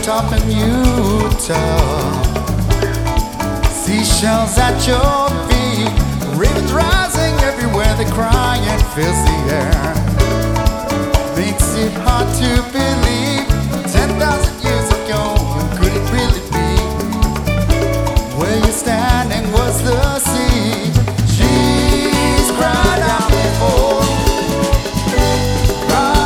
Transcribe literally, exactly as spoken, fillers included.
top in Utah. Seashells at your feet, ravens rising everywhere, the crying fills the air.